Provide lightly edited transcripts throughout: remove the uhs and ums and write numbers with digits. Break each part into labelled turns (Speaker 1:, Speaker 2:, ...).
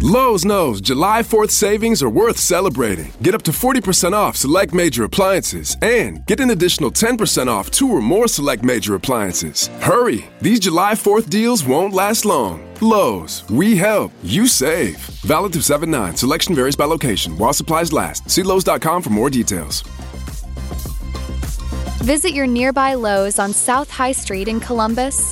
Speaker 1: Lowe's knows July 4th savings are worth celebrating. Get up to 40% off select major appliances and get an additional 10% off 2 or more select major appliances. Hurry! These July 4th deals won't last long. Lowe's, we help, you save. Valid through 7/9. Selection varies by location. While supplies last. See Lowe's.com for more details.
Speaker 2: Visit your nearby Lowe's on South High Street in Columbus.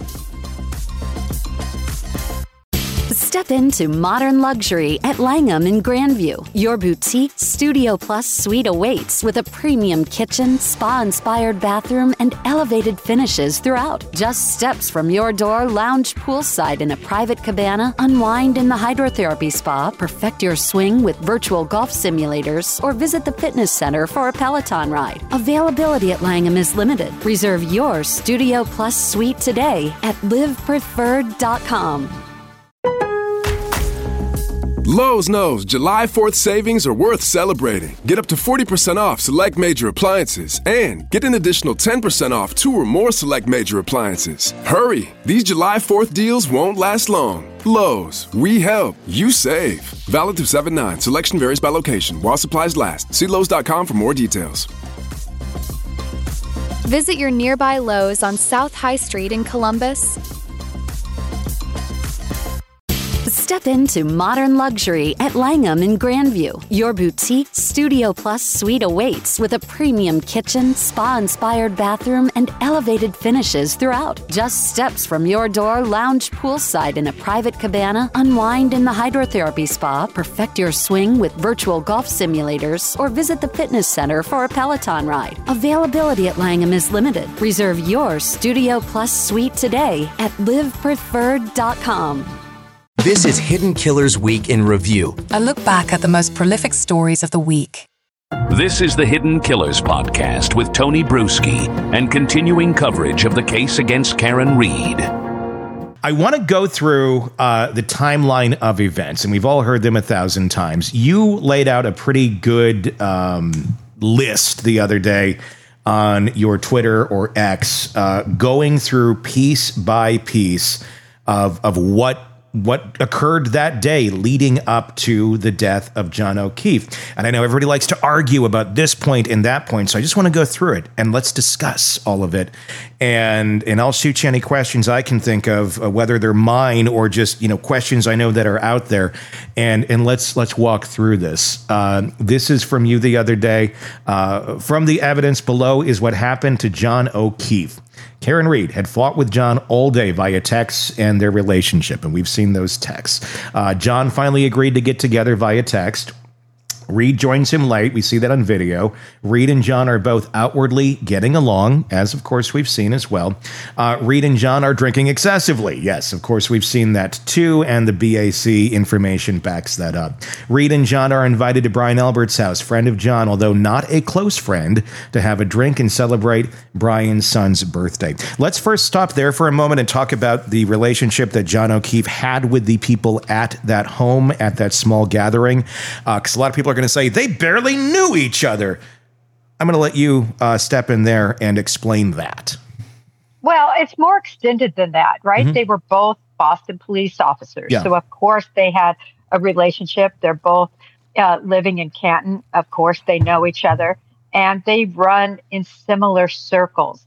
Speaker 3: Step into modern luxury at Langham in Grandview. Your boutique Studio Plus suite awaits with a premium kitchen, spa-inspired bathroom, and elevated finishes throughout. Just steps from your door, lounge poolside in a private cabana, unwind in the hydrotherapy spa, perfect your swing with virtual golf simulators, or visit the fitness center for a Peloton ride. Availability at Langham is limited. Reserve your Studio Plus suite today at livepreferred.com.
Speaker 1: Lowe's knows July 4th savings are worth celebrating. Get up to 40% off select major appliances and get an additional 10% off 2 or more select major appliances. Hurry! These July 4th deals won't last long. Lowe's, we help, you save. Valid through 7/9. Selection varies by location. While supplies last. See Lowe's.com for more details.
Speaker 2: Visit your nearby Lowe's on South High Street in Columbus.
Speaker 3: Step into modern luxury at Langham in Grandview. Your boutique Studio Plus suite awaits with a premium kitchen, spa-inspired bathroom, and elevated finishes throughout. Just steps from your door, lounge poolside in a private cabana, unwind in the hydrotherapy spa, perfect your swing with virtual golf simulators, or visit the fitness center for a Peloton ride. Availability at Langham is limited. Reserve your Studio Plus suite today at livepreferred.com.
Speaker 4: This is Hidden Killers Week in Review.
Speaker 5: A look back at the most prolific stories of the week.
Speaker 6: This is the Hidden Killers podcast with Tony Bruschi and continuing coverage of the case against Karen Read.
Speaker 7: I want to go through the timeline of events, and we've all heard them 1,000 times. You laid out a pretty good list the other day on your Twitter or X, going through piece by piece of what occurred that day leading up to the death of John O'Keefe. And I know everybody likes to argue about this point and that point, so I just want to go through it and let's discuss all of it. And I'll shoot you any questions I can think of, whether they're mine or just, questions I know that are out there. And let's walk through this. This is from you the other day. From the evidence below is what happened to John O'Keefe. Karen Read had fought with John all day via texts and their relationship, and we've seen those texts. John finally agreed to get together via text. Read joins him late. We see that on video. Read and John are both outwardly getting along, as of course we've seen as well. Read and John are drinking excessively. Yes, of course we've seen that too, and the BAC information backs that up. Read and John are invited to Brian Albert's house, friend of John, although not a close friend, to have a drink and celebrate Brian's son's birthday. Let's first stop there for a moment and talk about the relationship that John O'Keefe had with the people at that home, at that small gathering, because a lot of people are going to say they barely knew each other. I'm going to let you step in there and explain that.
Speaker 8: Well, it's more extended than that, right? Mm-hmm. They were both Boston police officers. Yeah. So, of course, they had a relationship. They're both living in Canton. Of course, they know each other. And they run in similar circles.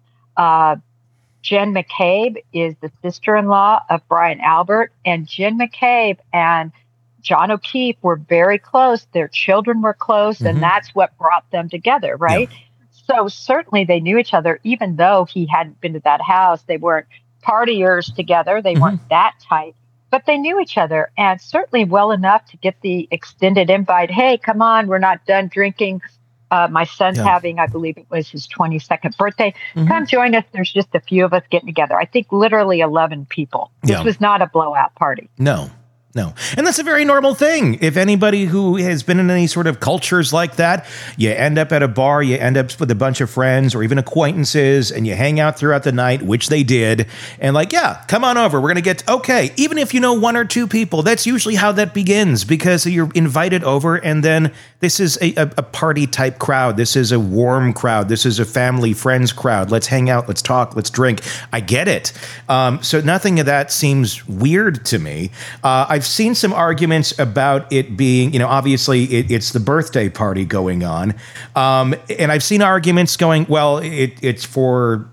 Speaker 8: Jen McCabe is the sister-in-law of Brian Albert. And Jen McCabe and John O'Keefe were very close. Their children were close, and that's what brought them together, right? Yeah. So certainly they knew each other, even though he hadn't been to that house. They weren't partiers together. They weren't that tight, but they knew each other, and certainly well enough to get the extended invite. Hey, come on, we're not done drinking. My son's having, I believe it was his 22nd birthday. Come join us. There's just a few of us getting together. I think literally 11 people. This was not a blowout party.
Speaker 7: No. And that's a very normal thing. If anybody who has been in any sort of cultures like that, you end up at a bar, you end up with a bunch of friends or even acquaintances, and you hang out throughout the night, which they did. And come on over. We're going to get, okay. Even if you know one or two people, that's usually how that begins, because you're invited over and then this is a party type crowd. This is a warm crowd. This is a family friends crowd. Let's hang out. Let's talk. Let's drink. I get it. So nothing of that seems weird to me. I've seen some arguments about it being, obviously it's the birthday party going on. And I've seen arguments going, well, it's for,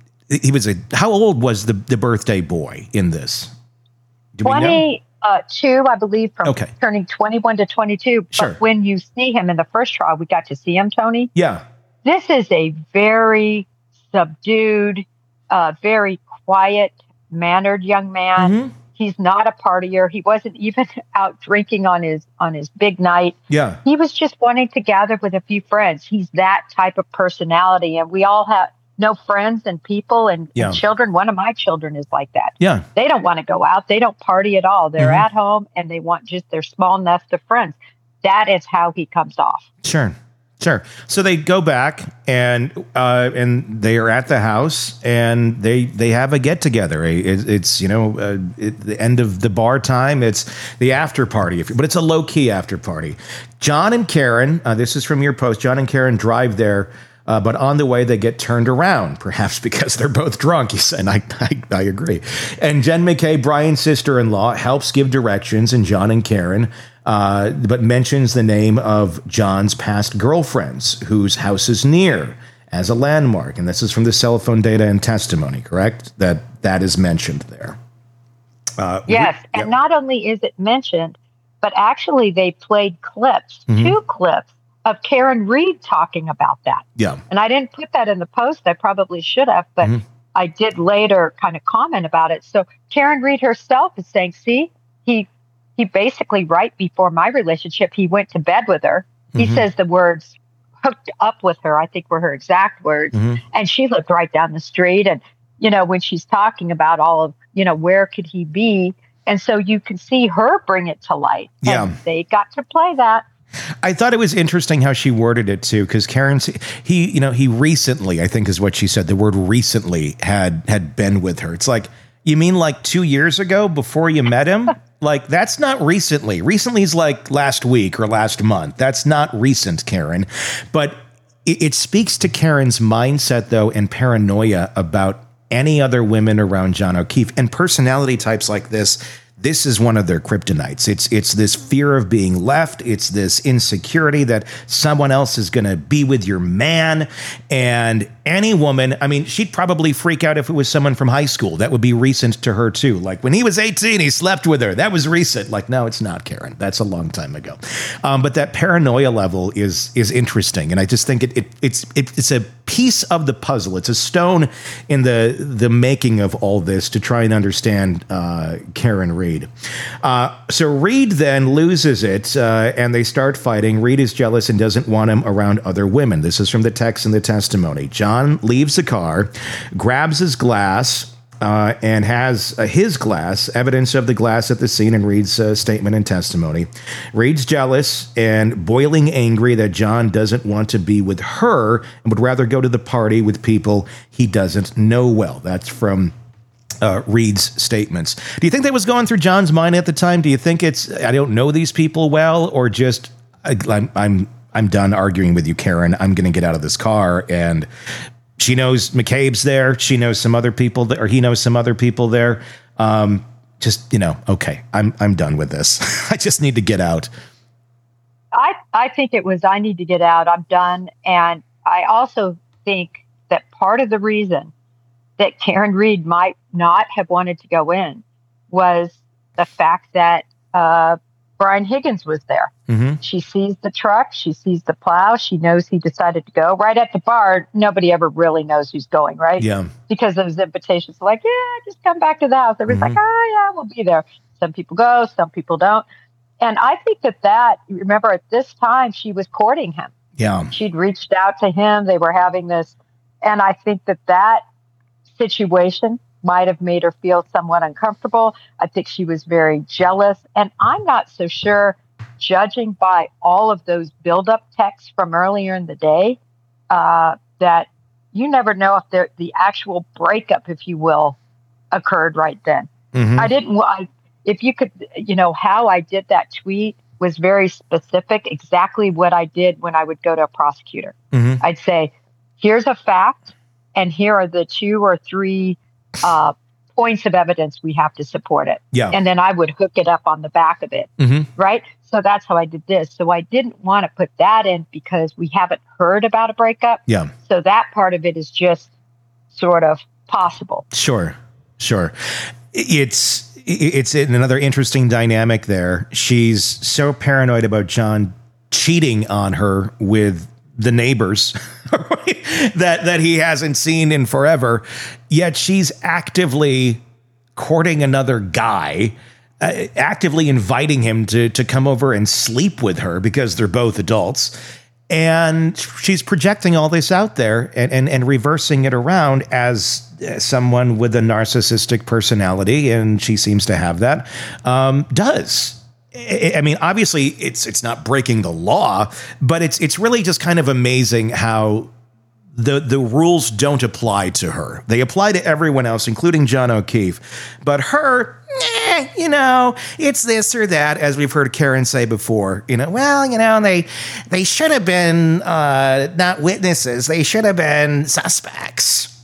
Speaker 7: how old was the birthday boy in this? Do we know?
Speaker 8: 22, I believe, from turning 21 to 22.
Speaker 7: Sure.
Speaker 8: But when you see him in the first trial, we got to see him, Tony.
Speaker 7: Yeah.
Speaker 8: This is a very subdued, very quiet-mannered young man. Mm-hmm. He's not a partier. He wasn't even out drinking on his big night.
Speaker 7: Yeah.
Speaker 8: He was just wanting to gather with a few friends. He's that type of personality, and we all know friends and people and children. One of my children is like that.
Speaker 7: Yeah.
Speaker 8: They don't want to go out. They don't party at all. They're at home and they want just their small nest of friends. That is how he comes off.
Speaker 7: Sure. So they go back and they are at the house and they have a get together. It's the end of the bar time. It's the after party, but it's a low key after party. John and Karen, this is from your post. John and Karen drive there. But on the way, they get turned around, perhaps because they're both drunk. And I agree. And Jen McKay, Brian's sister-in-law, helps give directions, and John and Karen, but mentions the name of John's past girlfriends, whose house is near, as a landmark. And this is from the cell phone data and testimony, correct? That is mentioned there.
Speaker 8: Yes, and not only is it mentioned, but actually they played clips, 2 clips, of Karen Reed talking about that.
Speaker 7: Yeah.
Speaker 8: And I didn't put that in the post. I probably should have, but I did later kind of comment about it. So Karen Reed herself is saying, see, he basically right before my relationship, he went to bed with her. He says the words hooked up with her, I think were her exact words. And she lived right down the street. And, when she's talking about all of, where could he be? And so you can see her bring it to light. And they got to play that.
Speaker 7: I thought it was interesting how she worded it too, because he recently, I think is what she said, the word recently had been with her. It's like, you mean like 2 years ago before you met him? Like, that's not recently. Recently is like last week or last month. That's not recent, Karen. But it speaks to Karen's mindset, though, and paranoia about any other women around John O'Keefe and personality types like this. This is one of their kryptonites. It's this fear of being left. It's this insecurity that someone else is going to be with your man. And any woman, I mean, she'd probably freak out if it was someone from high school. That would be recent to her, too. Like, when he was 18, he slept with her. That was recent. Like, no, it's not, Karen. That's a long time ago. But that paranoia level is interesting. And I just think it's a piece of the puzzle. It's a stone in the making of all this to try and understand Karen Reed. So Reed then loses it and they start fighting. Reed is jealous and doesn't want him around other women. This is from the text and the testimony. John leaves the car, grabs his glass, and has his glass, evidence of the glass at the scene in Reed's statement and testimony. Reed's jealous and boiling angry that John doesn't want to be with her and would rather go to the party with people he doesn't know well. That's from Reed's statements. Do you think that was going through John's mind at the time? Do you think it's, I don't know these people well, or just I'm done arguing with you, Karen. I'm going to get out of this car? And she knows McCabe's there. She knows some other people or he knows some other people there. Okay, I'm done with this. I just need to get out.
Speaker 8: I think it was, I need to get out. I'm done. And I also think that part of the reason that Karen Reed might not have wanted to go in was the fact that Brian Higgins was there. Mm-hmm. She sees the truck. She sees the plow. She knows he decided to go. Right at the bar, nobody ever really knows who's going, right?
Speaker 7: Yeah.
Speaker 8: Because those invitations are like, yeah, just come back to the house. Everybody's like, oh, yeah, we'll be there. Some people go, some people don't. And I think that, remember, at this time, she was courting him.
Speaker 7: Yeah.
Speaker 8: She'd reached out to him. They were having this. And I think that situation might have made her feel somewhat uncomfortable. I think she was very jealous. And I'm not so sure, judging by all of those build-up texts from earlier in the day, that you never know if the actual breakup, if you will, occurred right then. Mm-hmm. If you could, how I did that tweet was very specific, exactly what I did when I would go to a prosecutor. Mm-hmm. I'd say, here's a fact, and here are the 2 or 3 points of evidence we have to support it.
Speaker 7: Yeah.
Speaker 8: And then I would hook it up on the back of it, right? So that's how I did this. So I didn't want to put that in because we haven't heard about a breakup.
Speaker 7: Yeah.
Speaker 8: So that part of it is just sort of possible.
Speaker 7: Sure. It's another interesting dynamic there. She's so paranoid about John cheating on her with the neighbors that he hasn't seen in forever, yet she's actively courting another guy, actively inviting him to come over and sleep with her because they're both adults. And she's projecting all this out there and reversing it around as someone with a narcissistic personality, and she seems to have that, does. I mean, obviously, it's not breaking the law, but it's really just kind of amazing how the rules don't apply to her. They apply to everyone else, including John O'Keefe. But her, it's this or that, as we've heard Karen say before. They should have been not witnesses. They should have been suspects.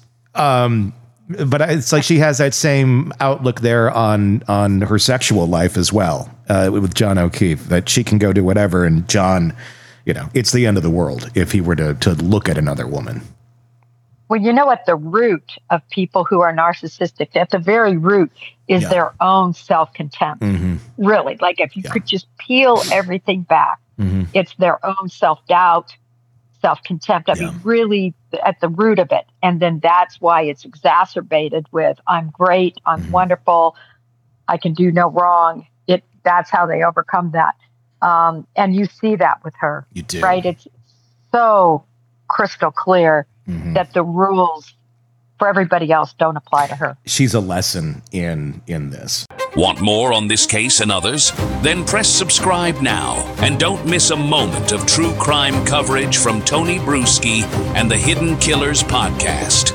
Speaker 7: But it's like she has that same outlook there on her sexual life as well, with John O'Keefe, that she can go do whatever, and John, it's the end of the world if he were to look at another woman.
Speaker 8: Well, at the root of people who are narcissistic, at the very root is their own self-contempt. Mm-hmm. Really, like if you could just peel everything back, it's their own self-doubt, self-contempt. I mean, really at the root of it. And then that's why it's exacerbated with, I'm great, I'm wonderful, I can do no wrong. That's how they overcome that. And you see that with her.
Speaker 7: You do.
Speaker 8: Right? It's so crystal clear that the rules for everybody else don't apply to her.
Speaker 7: She's a lesson in this.
Speaker 6: Want more on this case and others? Then press subscribe now and don't miss a moment of true crime coverage from Tony Bruschi and the Hidden Killers podcast.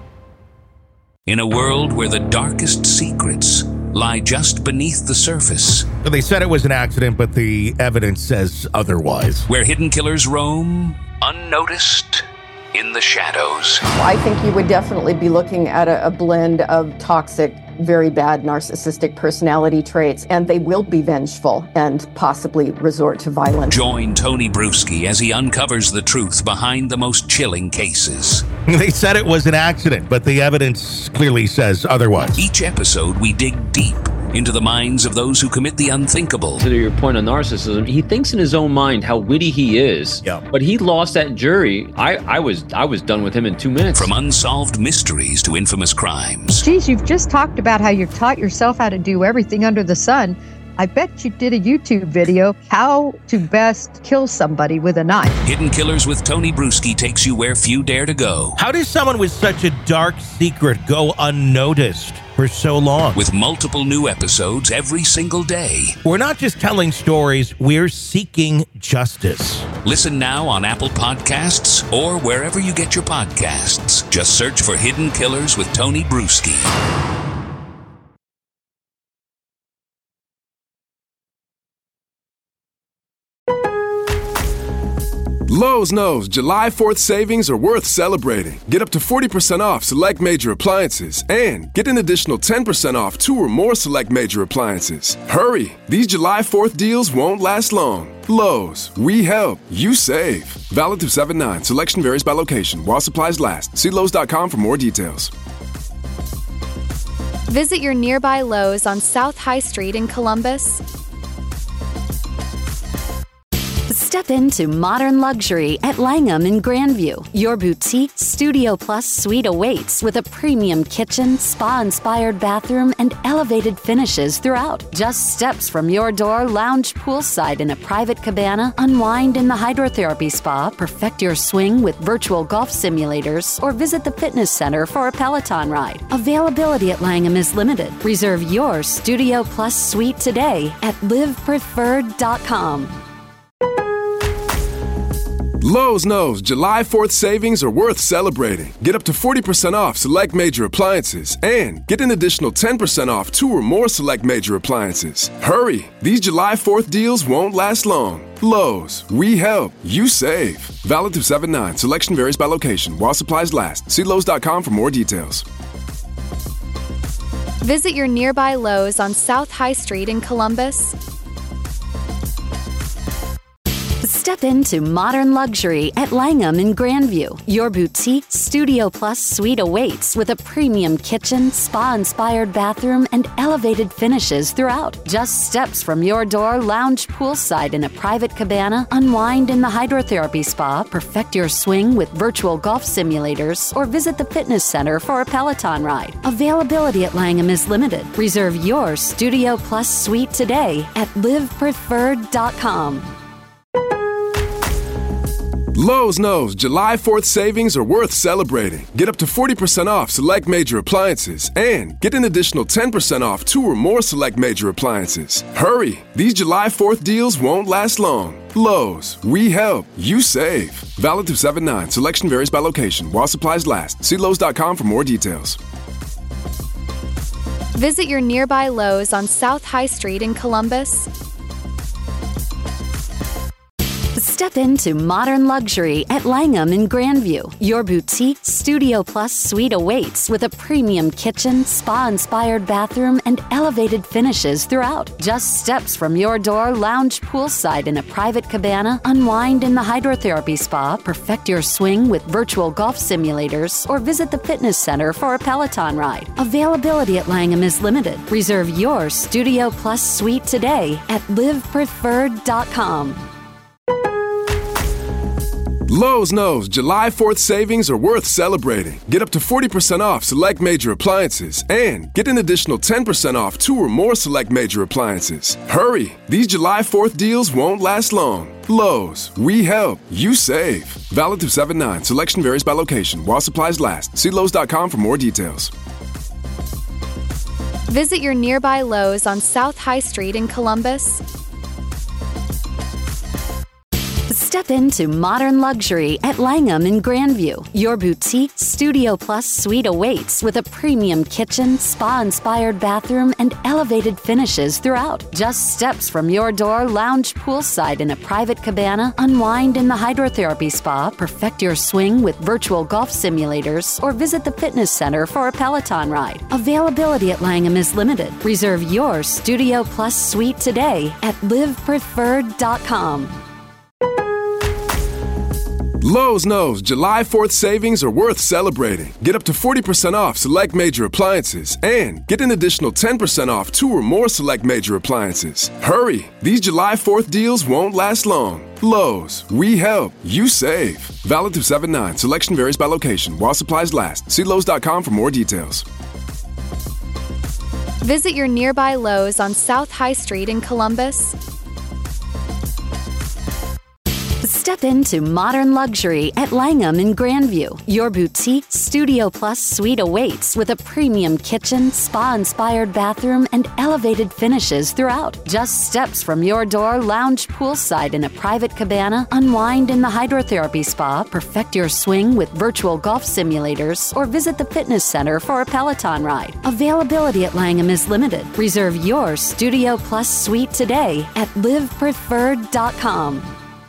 Speaker 6: In a world where the darkest secrets lie just beneath the surface.
Speaker 7: They said it was an accident, but the evidence says otherwise.
Speaker 6: Where hidden killers roam unnoticed in the shadows.
Speaker 9: I think you would definitely be looking at a blend of toxic, very bad narcissistic personality traits, and they will be vengeful and possibly resort to violence.
Speaker 6: Join Tony Bruschi as he uncovers the truth behind the most chilling cases.
Speaker 7: They said it was an accident, but the evidence clearly says otherwise.
Speaker 6: Each episode, we dig deep into the minds of those who commit the unthinkable.
Speaker 10: To your point on narcissism, he thinks in his own mind how witty he is.
Speaker 7: Yeah.
Speaker 10: But he lost that jury. I was done with him in 2 minutes.
Speaker 6: From unsolved mysteries to infamous crimes.
Speaker 11: Geez, you've just talked about how you've taught yourself how to do everything under the sun. I bet you did a YouTube video, how to best kill somebody with a knife.
Speaker 6: Hidden Killers with Tony Bruschi takes you where few dare to go.
Speaker 7: How does someone with such a dark secret go unnoticed for so long?
Speaker 6: With multiple new episodes every single day.
Speaker 7: We're not just telling stories, we're seeking justice.
Speaker 6: Listen now on Apple Podcasts or wherever you get your podcasts. Just search for Hidden Killers with Tony Bruschi.
Speaker 1: Lowe's knows July 4th savings are worth celebrating. Get up to 40% off select major appliances and get an additional 10% off 2 or more select major appliances. Hurry! These July 4th deals won't last long. Lowe's, we help, you save. Valid through 7/9. Selection varies by location while supplies last. See Lowe's.com for more details.
Speaker 2: Visit your nearby Lowe's on South High Street in Columbus.
Speaker 3: Step into modern luxury at Langham in Grandview. Your boutique Studio Plus suite awaits with a premium kitchen, spa-inspired bathroom, and elevated finishes throughout. Just steps from your door, lounge poolside in a private cabana, unwind in the hydrotherapy spa, perfect your swing with virtual golf simulators, or visit the fitness center for a Peloton ride. Availability at Langham is limited. Reserve your Studio Plus suite today at livepreferred.com.
Speaker 1: Lowe's knows July 4th savings are worth celebrating. Get up to 40% off select major appliances and get an additional 10% off 2 or more select major appliances. Hurry! These July 4th deals won't last long. Lowe's, we help, you save. Valid through 7/9. Selection varies by location. While supplies last. See Lowe's.com for more details.
Speaker 2: Visit your nearby Lowe's on South High Street in Columbus.
Speaker 3: Step into modern luxury at Langham in Grandview. Your boutique Studio Plus suite awaits with a premium kitchen, spa-inspired bathroom, and elevated finishes throughout. Just steps from your door, lounge poolside in a private cabana, unwind in the hydrotherapy spa, perfect your swing with virtual golf simulators, or visit the fitness center for a Peloton ride. Availability at Langham is limited. Reserve your Studio Plus suite today at livepreferred.com.
Speaker 1: Lowe's knows July 4th savings are worth celebrating. Get up to 40% off select major appliances and get an additional 10% off 2 or more select major appliances. Hurry! These July 4th deals won't last long. Lowe's, we help, you save. Valid through 7/9. Selection varies by location. While supplies last. See Lowe's.com for more details.
Speaker 2: Visit your nearby Lowe's on South High Street in Columbus.
Speaker 3: Step into modern luxury at Langham in Grandview. Your boutique Studio Plus suite awaits with a premium kitchen, spa-inspired bathroom, and elevated finishes throughout. Just steps from your door, lounge poolside in a private cabana, unwind in the hydrotherapy spa, perfect your swing with virtual golf simulators, or visit the fitness center for a Peloton ride. Availability at Langham is limited. Reserve your Studio Plus suite today at livepreferred.com.
Speaker 1: Lowe's knows July 4th savings are worth celebrating. Get up to 40% off select major appliances and get an additional 10% off 2 or more select major appliances. Hurry! These July 4th deals won't last long. Lowe's, we help, you save. Valid through 7/9. Selection varies by location. While supplies last. See Lowe's.com for more details.
Speaker 2: Visit your nearby Lowe's on South High Street in Columbus.
Speaker 3: Step into modern luxury at Langham in Grandview. Your boutique Studio Plus suite awaits with a premium kitchen, spa-inspired bathroom, and elevated finishes throughout. Just steps from your door, lounge poolside in a private cabana, unwind in the hydrotherapy spa, perfect your swing with virtual golf simulators, or visit the fitness center for a Peloton ride. Availability at Langham is limited. Reserve your Studio Plus suite today at livepreferred.com.
Speaker 1: Lowe's knows July 4th savings are worth celebrating. Get up to 40% off select major appliances and get an additional 10% off 2 or more select major appliances. Hurry! These July 4th deals won't last long. Lowe's, we help, you save. Valid through 7/9. Selection varies by location. While supplies last. See Lowe's.com for more details.
Speaker 2: Visit your nearby Lowe's on South High Street in Columbus.
Speaker 3: Step into modern luxury at Langham in Grandview. Your boutique Studio Plus suite awaits with a premium kitchen, spa-inspired bathroom, and elevated finishes throughout. Just steps from your door, lounge poolside in a private cabana, unwind in the hydrotherapy spa, perfect your swing with virtual golf simulators, or visit the fitness center for a Peloton ride. Availability at Langham is limited. Reserve your Studio Plus suite today at livepreferred.com.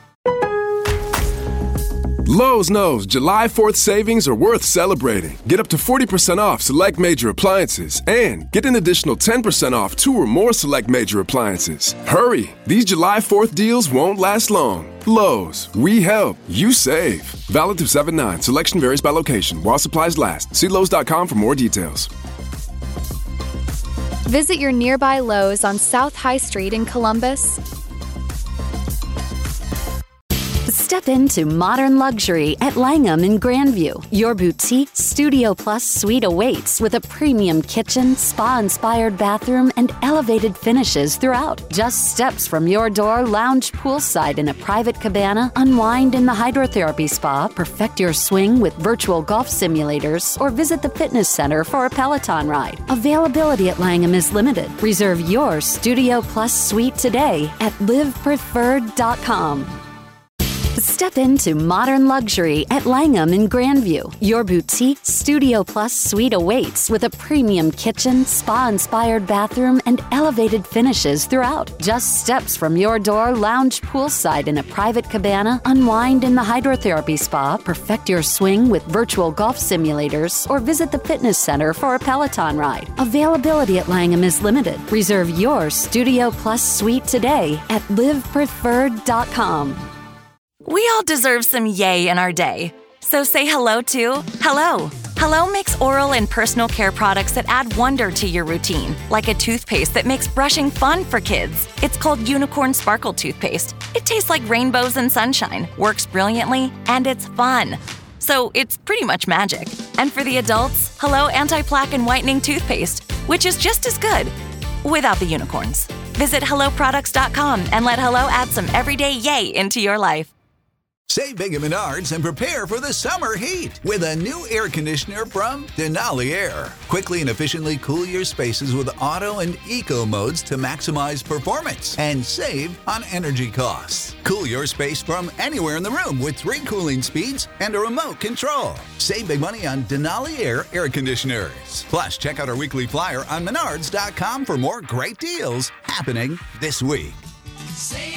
Speaker 1: Lowe's knows July 4th savings are worth celebrating. Get up to 40% off select major appliances and get an additional 10% off 2 or more select major appliances. Hurry! These July 4th deals won't last long. Lowe's, we help, you save. Valid through 7/9. Selection varies by location. While supplies last. See Lowe's.com for more details.
Speaker 2: Visit your nearby Lowe's on South High Street in Columbus.
Speaker 3: Step into modern luxury at Langham in Grandview. Your boutique Studio Plus suite awaits with a premium kitchen, spa-inspired bathroom, and elevated finishes throughout. Just steps from your door, lounge poolside in a private cabana, unwind in the hydrotherapy spa, perfect your swing with virtual golf simulators, or visit the fitness center for a Peloton ride. Availability at Langham is limited. Reserve your Studio Plus suite today at livepreferred.com. Step into modern luxury at Langham in Grandview. Your boutique Studio Plus suite awaits with a premium kitchen, spa-inspired bathroom, and elevated finishes throughout. Just steps from your door, lounge poolside in a private cabana, unwind in the hydrotherapy spa, perfect your swing with virtual golf simulators, or visit the fitness center for a Peloton ride. Availability at Langham is limited. Reserve your Studio Plus suite today at livepreferred.com.
Speaker 12: We all deserve some yay in our day. So say hello to Hello. Hello makes oral and personal care products that add wonder to your routine, like a toothpaste that makes brushing fun for kids. It's called Unicorn Sparkle Toothpaste. It tastes like rainbows and sunshine, works brilliantly, and it's fun. So it's pretty much magic. And for the adults, Hello Anti-Plaque and Whitening Toothpaste, which is just as good, without the unicorns. Visit HelloProducts.com and let Hello add some everyday yay into your life.
Speaker 13: Save big at Menards and prepare for the summer heat with a new air conditioner from Denali Air. Quickly and efficiently cool your spaces with auto and eco modes to maximize performance and save on energy costs. Cool your space from anywhere in the room with 3 cooling speeds and a remote control. Save big money on Denali air conditioners. Plus, check out our weekly flyer on Menards.com for more great deals happening this week.
Speaker 14: Save